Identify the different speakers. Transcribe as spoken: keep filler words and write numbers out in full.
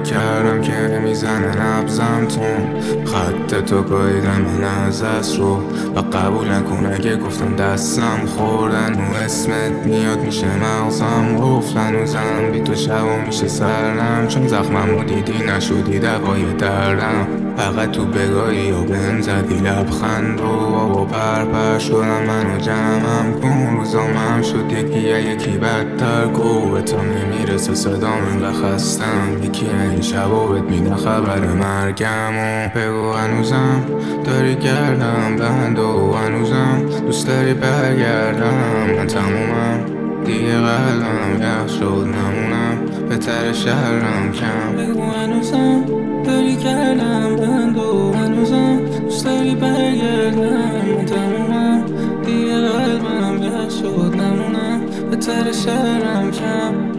Speaker 1: فکر کردم که میزنه نبزم تون، خط تو گاییدم من از دست رو و قبول نکن اگه گفتم دستم خوردن و اسمت میاد میشه مغزم گفت هنوزم بی تو شبا میشه سرنم، چون زخمم رو دیدی نشدی دوای دردم، فقط تو بگاهی و بهم زدی لبخند و و پر پر شدم منو جمعم کن، روزام هم شد یکی یکی بدتر گو تا نمیرسه صدام انقدر خستم، یکی این شبا بهت میده خبر مرگم و بگو هنوزم داری گردم بند و هنوزم دوست داری برگردم، من تمومم دیگه قلبم یخ شد نمونم بهتر شهرم کم.
Speaker 2: بگو هنوزم داری کردم بند و هنوزم دوست داری برگردم، من تمومم دیگه قلبم یخ شد نمونم بهتر شهرم کم.